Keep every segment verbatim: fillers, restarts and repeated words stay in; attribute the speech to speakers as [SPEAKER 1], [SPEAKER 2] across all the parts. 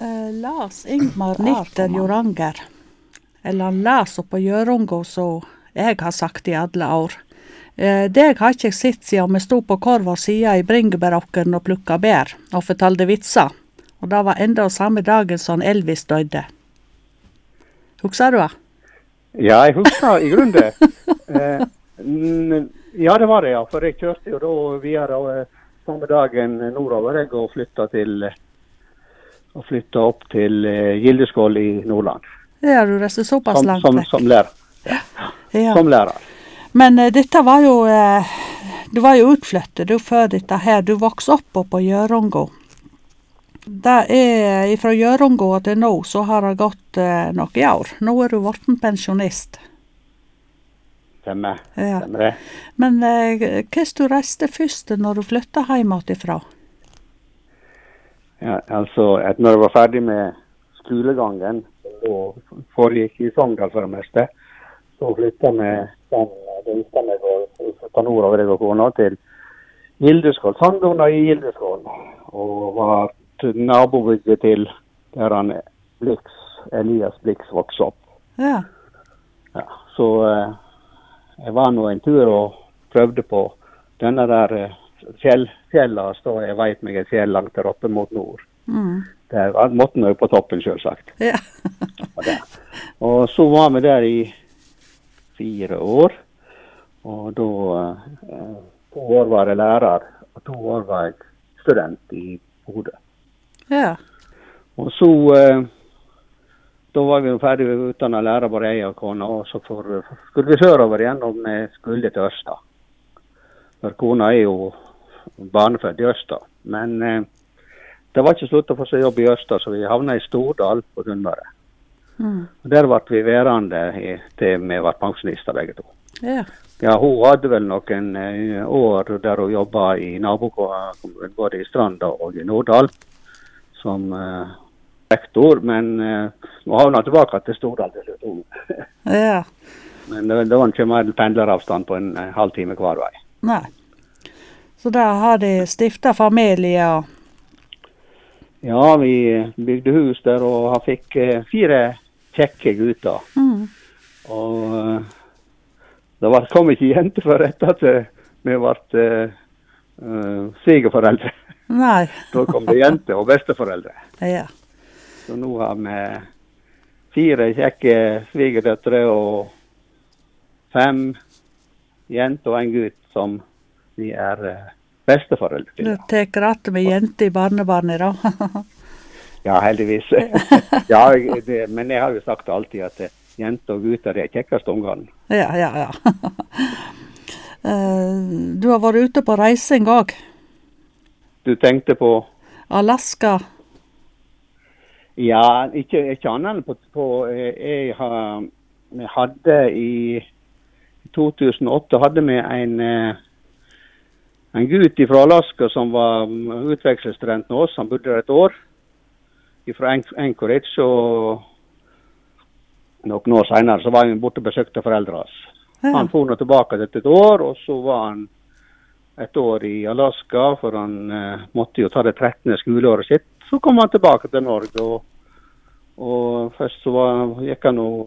[SPEAKER 1] Uh, Lars Ingmar Nitter Joranger, eller Lars oppe på Gjørungo, så jeg har sagt i alle år. Uh, det har ikke jeg sett siden vi stod på hver vår side i Bringebæråkeren og plukka bær, og fortalte vitser. Og det var enda samme dagen som Elvis døde. Husker du det?
[SPEAKER 2] Ja, jeg husker i grunnen det. Uh, n- ja, det var det, ja. For jeg kjørte jo da videre uh, samme dagen nordover, jeg, og flytta til... og flytta opp til uh, Gildeskål i Nordland.
[SPEAKER 1] Ja, du reiste såpass
[SPEAKER 2] som,
[SPEAKER 1] langt
[SPEAKER 2] som,
[SPEAKER 1] vekk.
[SPEAKER 2] som lærer. Ja.
[SPEAKER 1] Ja.
[SPEAKER 2] Som lærer.
[SPEAKER 1] Men uh, dette var jo, uh, du var jo utflyttet, du før dette her. Du vokste opp på Gjørungo. Det er, fra Gjørungo til nå, så har det gått uh, noen år. Nå er du vorten pensjonist.
[SPEAKER 2] Stemmer.
[SPEAKER 1] Ja.
[SPEAKER 2] Stemmer det.
[SPEAKER 1] Men uh, hva du reiste først når du flyttet hjem ifra?
[SPEAKER 2] Ja, altså, at når jeg var ferdig med skolegangen, og foregikk i Sogndal for det meste, så flyttet vi sammen, det gikk meg og flyttet nordover og kona til Gildeskål, Sandona i Gildeskål, og var nabobygget til der han Blix, Elias Blix vokste opp.
[SPEAKER 1] Ja.
[SPEAKER 2] Ja, så eh, jeg var nå en tur og prøvde på denne der eh, Fjell, fjella står, jeg vet meg et fjell langt der oppe mot nord.
[SPEAKER 1] Mm.
[SPEAKER 2] Der måtte vi jo på toppen, selvsagt.
[SPEAKER 1] Ja.
[SPEAKER 2] og, og så var vi der i fire år, og da eh, to år var jeg lærer, og to år var jeg student i Bodø.
[SPEAKER 1] Ja.
[SPEAKER 2] Og så, eh, da var vi jo ferdig utdannet lærer bare jeg og kona, og så for, skulle vi sørover igjen, og vi skulle til Ørsta. For kona er jo barnefødt i Ørsta, men eh, det var ikke slutt å få seg jobb i Ørsta, så vi havnet i Stordal på Sunnmøre. Mm. Der ble vi værende i, til vi var pensjonister begge to.
[SPEAKER 1] Ja.
[SPEAKER 2] Ja, hun hadde vel noen eh, år der hun jobbet i nabokommunen, både i Stranda og i Norddal, som eh, rektor, men eh, hun havnet tilbake til Stordal til slutt.
[SPEAKER 1] Ja.
[SPEAKER 2] Men det, det var ikke mer pendleravstand på en eh, halv time hver vei.
[SPEAKER 1] Nei. Så da har de stiftet familie og...
[SPEAKER 2] Ja, vi bygde hus der og han fikk eh, fire kjekke gutter. Mm. Og eh, det var, kom ikke jente for etter at vi ble eh, uh, svigerforeldre.
[SPEAKER 1] Nei.
[SPEAKER 2] Da kom det jente og besteforeldre.
[SPEAKER 1] Ja.
[SPEAKER 2] Så nå har vi fire kjekke svigerdøtre og fem jenter og en gutt som vi er uh, besteforeldre til.
[SPEAKER 1] Du teker at med jente i barnebarnet da?
[SPEAKER 2] Ja, heldigvis. ja, det, men jeg har jo sagt alltid at uh, jenter og gutter er kjekkest ungene.
[SPEAKER 1] Ja, ja, ja. uh, du har vært ute på reising også.
[SPEAKER 2] Du tenkte på?
[SPEAKER 1] Alaska.
[SPEAKER 2] Ja, ikke, ikke annet på, på jeg, har, jeg hadde i to tusen og åtte hadde vi en, en gutt fra Alaska som var utvekslingsstudent med oss. Han bodde der et år fra Anchorage, og noen år senere så var han borte og besøkte foreldre hans. Ja. Han for nå tilbake etter et år, og så var han et år i Alaska, for han eh, måtte jo ta det trettende skoleåret sitt. Så kom han tilbake til Norge, og, og først så var, gikk han jo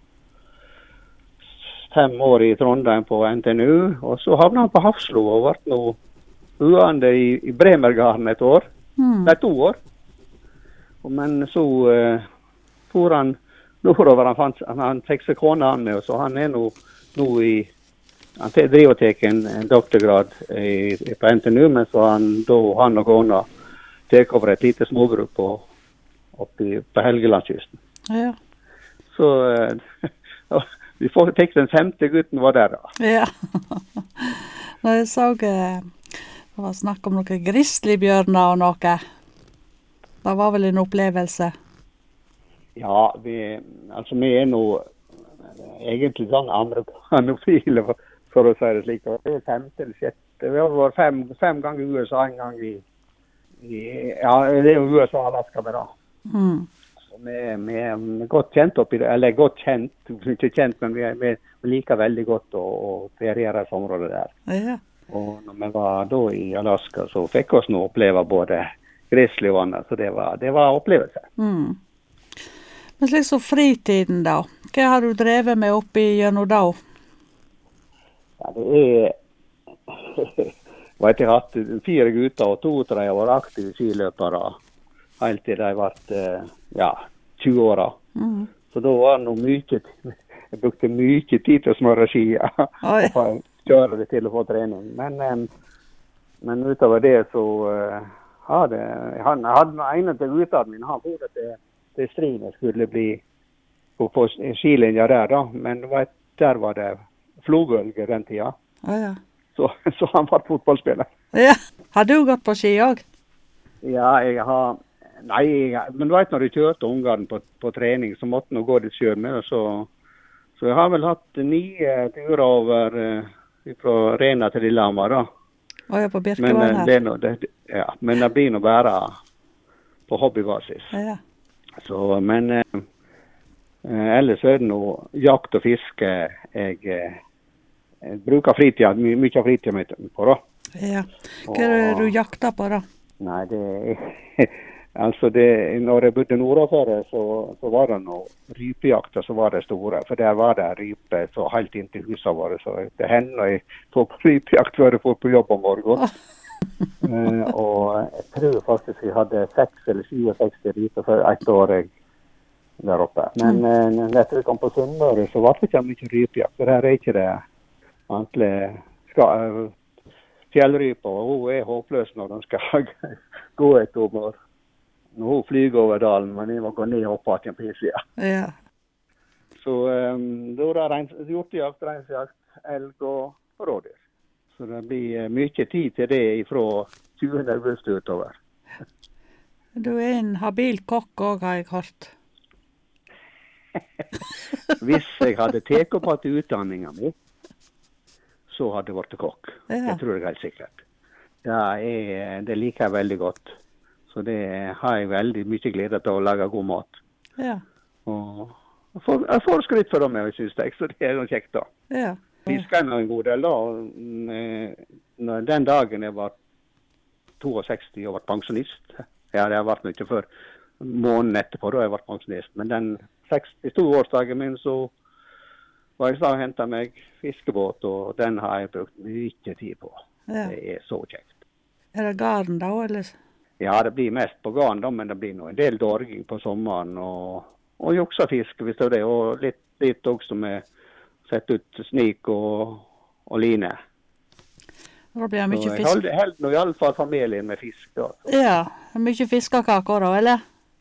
[SPEAKER 2] fem år i Trondheim på N T N U, og så havnet han på Hafslo og ble nå uande i, i Bremergarden et år. Mm. Det er to år. Men så eh, for han nordover, han, fant, han, han fikk seg kone han med, så han er nå, nå i, han driver og tek en, en doktorgrad i, i, på N T N U, men så han, da, han og kona tek over et lite smågrupп på, oppi, på Helgelandskysten.
[SPEAKER 1] Ja.
[SPEAKER 2] Så eh, vi får tenke den femte gutten var der da.
[SPEAKER 1] Ja. Når jeg så eh, det var snakk om noen grizzlybjørner og noe. Det var vel en opplevelse?
[SPEAKER 2] Ja, vi, altså vi er nå egentlig sånn amerikanofile, for, for å si det slik. Det er femte eller sjette. Vi har vært fem, fem ganger i U S A, en gang i, i ja, det er jo U S A og Alaska med da. Mm. Vi, vi er godt kjent oppi det, eller godt kjent, ikke kjent, men vi, vi, vi liker veldig godt å, å feriere et område der.
[SPEAKER 1] Ja.
[SPEAKER 2] Og når vi var da i Alaska, så fikk vi nå oppleve både gresslig vann, så det var, det var opplevelse.
[SPEAKER 1] Mm. Men slik så fritiden da, hva har du drevet med oppi gjennom da?
[SPEAKER 2] Ja, det er, vet jeg har hatt fire gutter og to tre var aktive skiløpere, helt til de var, ja, tjue år.
[SPEAKER 1] Mm.
[SPEAKER 2] Så da var det noe mye, jeg brukte mye tid til å smøre ski,
[SPEAKER 1] Oi.
[SPEAKER 2] og kjøre det til å få trening. Men, men utover det så hadde han hadde en av guttene mine, han bodde til, til Strien skulle bli på, på skilinja der da, men vet, der var det flobølger den tida.
[SPEAKER 1] Oh, ja.
[SPEAKER 2] så, så han var fotballspiller.
[SPEAKER 1] Ja, har du gått på ski også?
[SPEAKER 2] Ja, jeg har, nei, jeg, men du vet når du kjørte ungene på, på trening, så måtte jeg gå litt selv med, så, så jeg har vel hatt ni turer over fra Rena til Lillehammer da.
[SPEAKER 1] Og jeg på Birkevann her.
[SPEAKER 2] Men det, det, ja, men det blir nå bare på hobbybasis.
[SPEAKER 1] Ja.
[SPEAKER 2] Så, men eh, ellers er det noe jakt og fiske jeg, eh, jeg bruker fritida, my, mye av fritida mitt på da.
[SPEAKER 1] Ja, hva er det du jakter på da?
[SPEAKER 2] Nei, det altså det, når jeg bodde nordover, så, så var det noe rypejakter som var det store, for der var det rype så helt inn til huset våre, så det hender jeg får på rypejakt før jeg får på jobb om morgen. Oh. uh, og jeg tror faktisk jeg hadde seks eller sekstisju ryper for ett år jeg der oppe. Men mm. uh, etter jeg kom på Sunnmøre, så var det ikke mye rypejakt, for her er ikke det egentlig skal, uh, fjellryper, og hun er håpløs når de skal gå et år. Når hun flyger over dalen, men jeg må gå ned og oppe til en pissida.
[SPEAKER 1] Ja. Så
[SPEAKER 2] um, da er det hjortejakt, reinsjakt, elg og rådyr. Så det blir mye tid til det fra tjuende august utover.
[SPEAKER 1] Du er en habil kokk også, har jeg hørt.
[SPEAKER 2] Hvis jeg hadde teket på til utdanningen min, så hadde jeg vært kokk. Ja. Det tror jeg helt sikkert. Ja, jeg, det liker jeg veldig godt. Så det har jeg veldig mye glede til å lage god mat.
[SPEAKER 1] Ja.
[SPEAKER 2] Og jeg får, jeg får skrytt for dem, jeg synes det, så det er noe kjekt da.
[SPEAKER 1] Ja.
[SPEAKER 2] Fisken er en god del da. Den dagen jeg var sekstito og var pensjonist, ja, det har vært mye før måneden etterpå da jeg var pensjonist, men den sekstito-årsdagen min så var jeg da og hentet meg fiskebåt, og den har jeg brukt mye tid på. Ja. Det er så kjekt.
[SPEAKER 1] Er det garn da, eller?
[SPEAKER 2] Ja, det blir mest på garn da, men det blir noe en del dorging på sommeren, og, og juksafisk, hvis det er det, og litt, litt også med sett ut snik og, og line.
[SPEAKER 1] Da blir det mye fisk.
[SPEAKER 2] Så jeg holder nå i alle fall familien med fisk da. Så.
[SPEAKER 1] Ja, mye fiskekaker da, eller?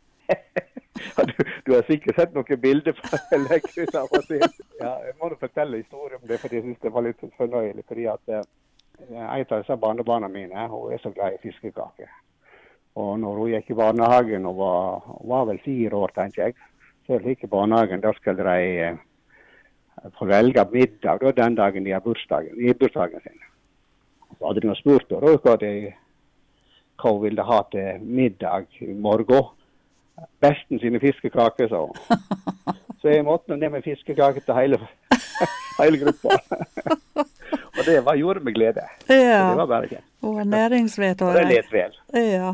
[SPEAKER 2] du, du har sikkert sett noen bilder på legger ut av og til. Ja, jeg må da fortelle historien om det, fordi jeg synes det var litt fornøyelig, fordi at eh, en av disse barnebarna mine, hun er så glad i fiskekaker. Og når hun gikk i barnehagen og var, var vel fire år, tenker jeg, så gikk i barnehagen, da skulle de eh, få velge middag da, den dagen de har bursdagen, i bursdagen sin. Så hadde de nå spurt da, hva, de, hva hun ville ha til middag i morgen. Besten sine fiskekaker, sa hun. Så jeg måtte ned med fiskekaker til hele, hele gruppa. Og det var, gjorde med glede.
[SPEAKER 1] Ja.
[SPEAKER 2] Det var bare ikke.
[SPEAKER 1] Og næringsvet.
[SPEAKER 2] Og det let vel.
[SPEAKER 1] Ja.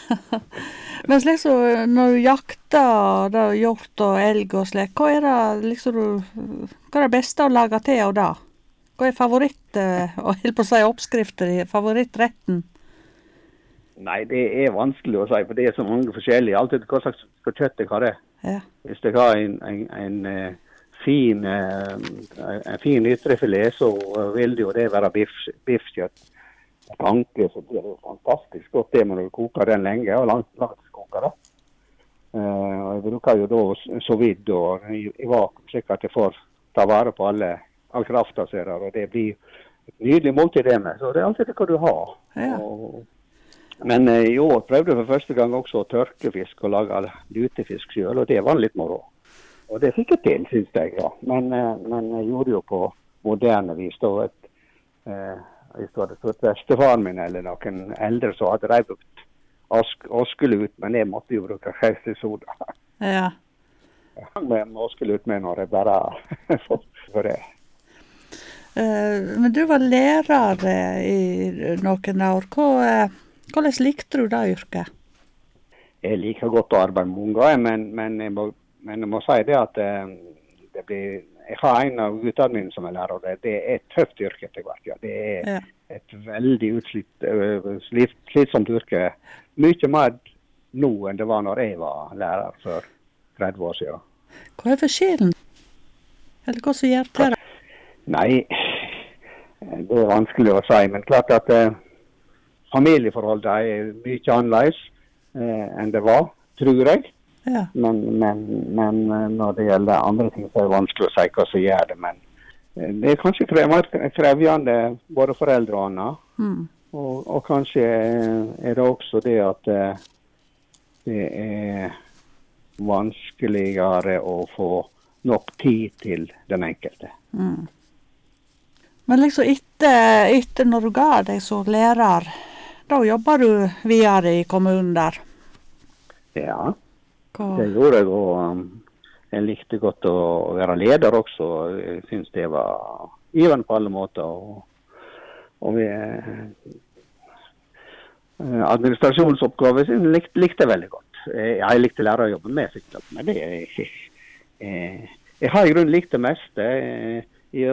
[SPEAKER 1] Men slik så, når du jakter da, hjort og elg og slik, hva er det liksom du, hva er det beste å lage til og da? Hva er favoritt, og helt på å si oppskrifter, favorittretten?
[SPEAKER 2] Nei, det er vanskelig å si, for det er så mange forskjellige. Alltid hva slags kjøtt jeg har det. Ja. Hvis jeg har en, en, en fin, en fin ytrefilet, så vil det jo det være biff, biffkjøtt. Anke, så blir det fantastisk godt det når du koker den lenge, og langt, langt koker det. Uh, og jeg bruker jo da så vidt og i, i vakuum, slik at jeg får ta vare på alle, all krafta ser der, og det blir et nydelig måltid det med, så det er alltid det hva du har. Ja. Og, men uh, i år prøvde jeg for første gang også å tørke fisk og lage lutefisk selv, og det var litt moro. Og det fikk jeg til, synes jeg, ja. Men, uh, men jeg gjorde jo på moderne vis da et uh, hvis det hadde stått bestefaren min eller noen eldre, så hadde de brukt ask, askelut, men jeg måtte jo bruke skjærsesoda. Ja. Jeg hang med askelut med når jeg bare fått for det.
[SPEAKER 1] Uh, men du var lærer uh, i noen år. Hva, uh, hvordan likte du det yrket?
[SPEAKER 2] jeg liker godt å arbeide med unger, men, men, jeg må, men jeg må si det at eh, det blir, jeg har en av guttene mine som er lærer, og det, det er et tøft yrke etter hvert. Ja. Det er
[SPEAKER 1] Ja.
[SPEAKER 2] et veldig utslitt, øh, slit, slitsomt yrke. Mye mer nå enn det var når jeg var lærer for tretti år siden.
[SPEAKER 1] Hva er forskjellen? Eller hva som gjør det?
[SPEAKER 2] Nei, det er vanskelig å si, men klart at eh, familieforholdet er mye annerledes eh, enn det var, tror jeg.
[SPEAKER 1] Ja.
[SPEAKER 2] Men, men, men eh, når det gjelder andre ting, så er det vanskelig å si hva som gjør det. Men eh, det er kanskje krev, krevende både foreldre og andre.
[SPEAKER 1] Mm.
[SPEAKER 2] Og, og kanskje er det også det at eh, det er vanskeligere å få nok tid til den enkelte.
[SPEAKER 1] Mm. Men liksom etter, etter når du ga deg som lærer, da jobber du videre i kommunen der?
[SPEAKER 2] Ja,
[SPEAKER 1] Hva?
[SPEAKER 2] det gjorde jeg, og um, jeg likte godt å være leder også. Jeg synes det var givende på alle måter. Og, og vi, eh, administrasjonsoppgaver likte, likte jeg veldig godt. Jeg, jeg likte lærerjobben med, men det er eh, jeg har i grunnen likt det meste. I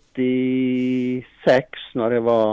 [SPEAKER 2] åttiseks, når jeg var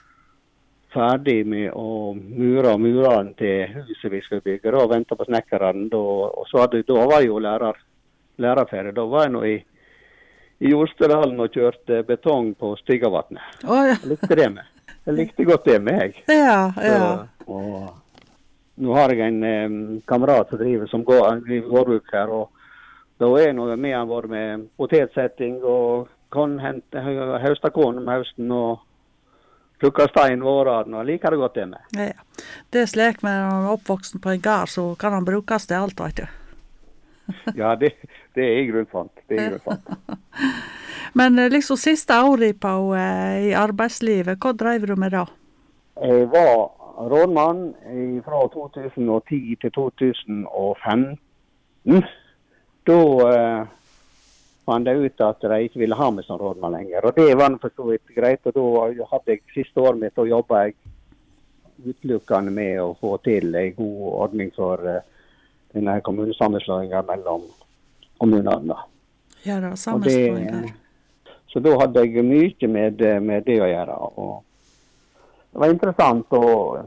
[SPEAKER 2] ferdig med å mure murene til huset vi skulle bygge, og ventet på snekkeren, da, og så hadde, da var jeg jo lærer, lærerferie. Da var jeg nå i, i Jostedalen og kjørte betong på Stygavatnet.
[SPEAKER 1] Oh, ja.
[SPEAKER 2] Jeg likte det med. Jeg likte godt det med, jeg.
[SPEAKER 1] Ja, ja.
[SPEAKER 2] Så, og nå har jeg en um, kamerat som driver som går, driver gårdbruk her, og da er jeg nå med han var med potetsetting og kan hente høsta korn om høsten og plukke stein våren, og liker det godt det med.
[SPEAKER 1] Ja. Det er slik med når man er oppvoksen på en gard, så kan han brukes til alt, vet du.
[SPEAKER 2] Ja, det, det er i grunnen sant. Det er i grunnen sant.
[SPEAKER 1] Men liksom siste året på eh, i arbeidslivet, hva drev du med da?
[SPEAKER 2] Jeg var rådmann fra to tusen og ti til to tusen og femten. Da eh, fant jeg ut at de ikke ville ha meg som rådmann lenger. Og det var for så vidt greit. Og da hadde jeg siste året mitt, og jobbet jeg utelukkende med å få til en god ordning for eh, denne kommunesammenslåingen mellom kommunene.
[SPEAKER 1] Ja, det var sammenslåinger.
[SPEAKER 2] Så da hadde jeg mye med, med det å gjøre. Og det var interessant.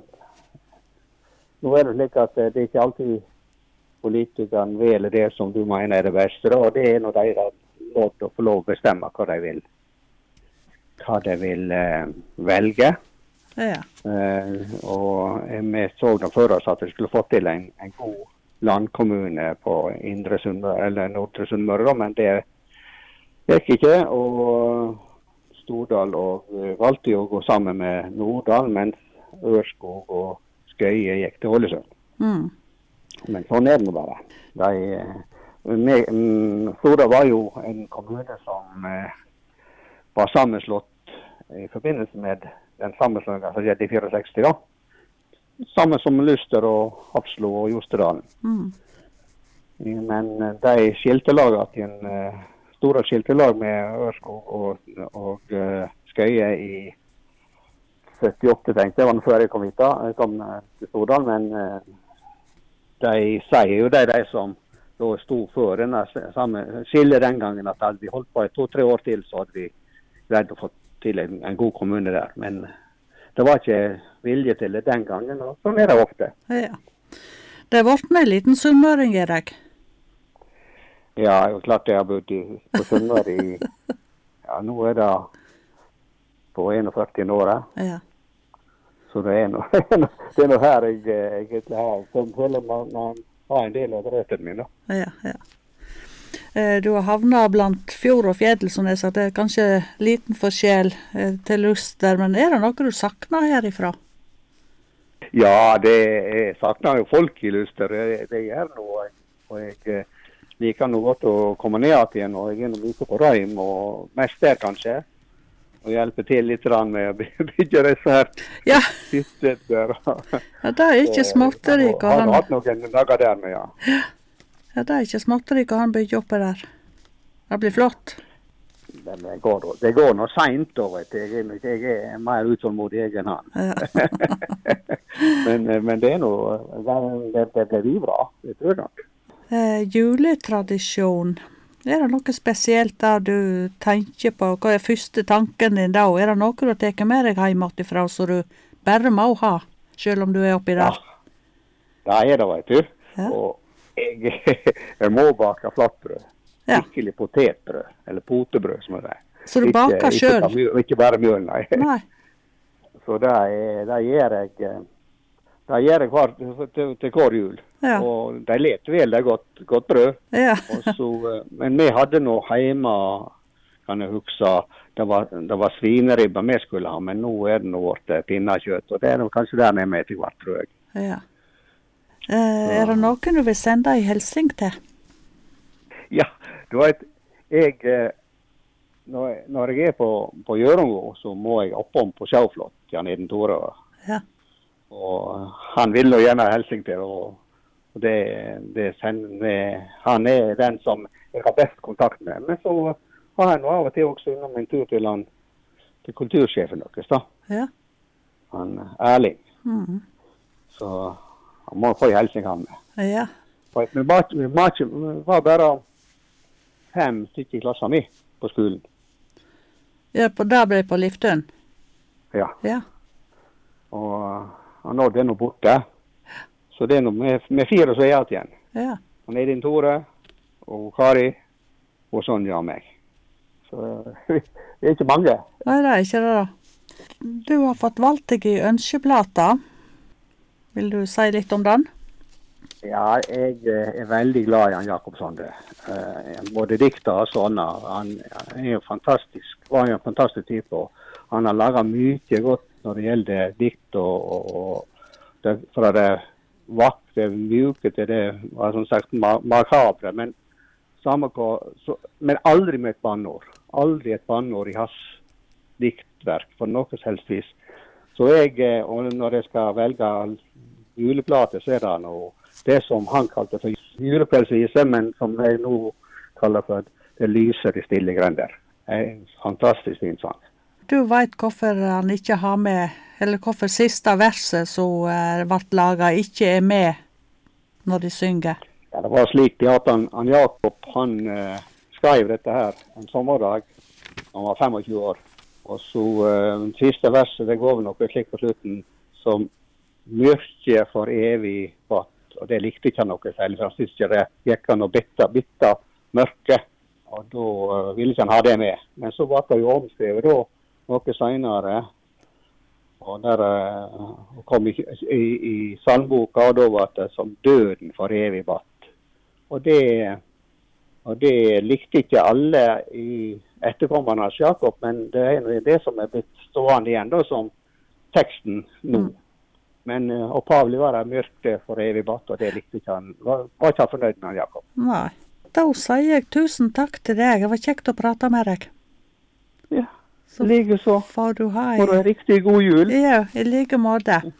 [SPEAKER 2] Og nå er det slik at det er ikke alltid politikerne velger det som du mener er det beste, og det er når de har lov til å få lov å bestemme hva de vil, hva de vil eh, velge.
[SPEAKER 1] Ja.
[SPEAKER 2] Eh, og vi så da før oss at vi skulle få til en, en god landkommune på Indre Sunnmøre, eller Nordre Sunnmøre, men det gikk ikke, og Stordal og valgte jo å gå sammen med Norddal, mens Ørskog og Skøye gikk til Ålesund.
[SPEAKER 1] Mm.
[SPEAKER 2] Men sånn er det bare. De, med, Stordal var jo en kommune som eh, var sammenslått i forbindelse med den sammenslåingen som skjedde i sekstifire, da. Sammen som Luster og Hafslo og Jostedalen. Mm. Men de skilte laget til en uh, store skiltelag med Ørskog og, og uh, Skøye i syttiåtte, tenkte jeg. Det var før jeg kom hit da. Jeg kom uh, til Stordal, men uh, de sier jo det, de som da stod for denne samme skille den gangen, at hadde vi holdt på i to-tre år til, så hadde vi greid å få til en, en god kommune der. Men det var ikke vilje til det den gangen, og sånn er det ofte.
[SPEAKER 1] Ja. Det har vært med en liten sunnmøring i deg.
[SPEAKER 2] Ja, det er klart jeg har bodd i, på Sunnmøre i, ja, nå er det på førtien år.
[SPEAKER 1] Ja.
[SPEAKER 2] Så det er noe, det er noe her jeg, jeg egentlig har, som føler man, man har en del av røttene mine.
[SPEAKER 1] Ja, ja. Du har havnet blant fjord og fjell, som jeg sa, det er kanskje liten forskjell til Luster, men er det noe du savner herifra?
[SPEAKER 2] Ja, det jeg savner jo folk i Luster, det, det gjør noe, og jeg liker noe godt å komme ned igjen, og jeg er noe mye på Røym, og mest der kanskje, og hjelpe til litt med å bygge disse her
[SPEAKER 1] ja.
[SPEAKER 2] hytter.
[SPEAKER 1] Ja, det er ikke småtteri hva han...
[SPEAKER 2] Han har hatt noen dager der med, ja.
[SPEAKER 1] Ja, det er ikke småtteri hva han bygger oppe der. Det blir flott.
[SPEAKER 2] Men det går, det går nå sent over til. Jeg, er- jeg er mer utålmodig jeg enn han.
[SPEAKER 1] Ja.
[SPEAKER 2] men, men det er noe, det, det blir bra, det tror jeg nok.
[SPEAKER 1] Eh, juletradisjon. Er det noe spesielt der du tenker på? Hva er første tanken din da? Er det noe du tar med deg hjemmefra så du bare må ha, selv om du er oppi
[SPEAKER 2] Ja,
[SPEAKER 1] der?
[SPEAKER 2] det er det, vet du.
[SPEAKER 1] Ja.
[SPEAKER 2] Og jeg, jeg må bake flatbrød.
[SPEAKER 1] Ja.
[SPEAKER 2] Skikkelig potetbrød, eller potebrød, som det er.
[SPEAKER 1] Så du baker
[SPEAKER 2] Ikke,
[SPEAKER 1] selv?
[SPEAKER 2] ikke, bare- ikke bare mjøl, nei.
[SPEAKER 1] Nei.
[SPEAKER 2] Så det, er, det gjør jeg, eh, det gjør jeg hver, til, til hver jul.
[SPEAKER 1] Ja.
[SPEAKER 2] Og de let vel, det er godt, godt brød.
[SPEAKER 1] Ja.
[SPEAKER 2] Og så, eh, men vi hadde nå hjemme, kan jeg huske, det var, det var svineribba vi skulle ha, men nå er det nå vårt eh, pinnekjøtt. Og det er nå kanskje der vi er med til hvert, tror jeg.
[SPEAKER 1] Ja. Eh, er det noen du vil sende en hilsing til?
[SPEAKER 2] Ja, du vet, jeg, eh, når, jeg, når jeg er på, på Hjørungå, så må jeg oppom på Sjauflott, Jan Eden Tore.
[SPEAKER 1] Ja.
[SPEAKER 2] Og han vil nå gjerne ha hilsing til, og, og det, det sender, han er den som jeg har best kontakt med. Men så har jeg nå av og til også innom en tur til han, til kultursjefen deres, da.
[SPEAKER 1] Ja.
[SPEAKER 2] Han Erling.
[SPEAKER 1] Mhm.
[SPEAKER 2] Så han må få en hilsing han med.
[SPEAKER 1] Ja.
[SPEAKER 2] For Vi var, vi var, ikke- vi var bare fem stykker i klassen min på skolen.
[SPEAKER 1] Ja, på der ble jeg på Liftøen.
[SPEAKER 2] Ja.
[SPEAKER 1] Ja.
[SPEAKER 2] Og han nådde nå borte. Så det er nå med, med fire som er igjen igjen.
[SPEAKER 1] Ja.
[SPEAKER 2] Han er din Tore, og Kari, og Sonja og meg. Så det er ikke mange.
[SPEAKER 1] Nei, det er ikke det da. Du har fått valgt deg i ønskeplata. Vil du si litt om den?
[SPEAKER 2] Ja, jeg eh, er veldig glad i han Jakob Sande. Eh, både dikter og sånne. Han, han er jo fantastisk, var jo en fantastisk type. Og han har laget mye godt når det gjelder dikt, og, og, og det, fra det vakre, mjuke til det, var som sagt, ma- makabre. Men, samme hva, så, men aldri med et banneord. Aldri et banneord i hans diktverk, på noe som helst vis. Så jeg, eh, og når jeg skal velge juleplate, så er det noe det som han kalte for julepelsvise, men som jeg nå kaller for det lyser i stille grender. En fantastisk fin sang.
[SPEAKER 1] Du vet hvorfor han ikke har med, eller hvorfor siste verset som eh, ble laget ikke er med når de synger.
[SPEAKER 2] Ja, det var slik at han, han Jakob, han eh, skrev dette her en sommerdag. Han var tjuefem år. Og så eh, siste verset, det går vel noe slik på slutten, som mørke for evig vatt. Og det likte ikke han noe særlig, for han syntes ikke det gikk han og bitta, bitta mørke. Og da uh, ville ikke han ha det med. Men så ble det jo omskrevet da, noe senere. Og der uh, kom i, i, i sandboka, og da var det som døden for evig vatt. Og det, og det likte ikke alle i etterkommerne av Jakob, men det er det som er blitt stående igjen da, som teksten nå. Mm. Men uh, opphavlig var det mørkt for evig vatt, og det likte ikke han. Var, var ikke han fornøyd med han, Jakob.
[SPEAKER 1] Nei. Da sier jeg tusen takk til deg. Det var kjekt å prate med deg.
[SPEAKER 2] Ja,
[SPEAKER 1] Så
[SPEAKER 2] like så.
[SPEAKER 1] får du ha
[SPEAKER 2] Får du
[SPEAKER 1] en...
[SPEAKER 2] en riktig god jul.
[SPEAKER 1] Ja, i like måte.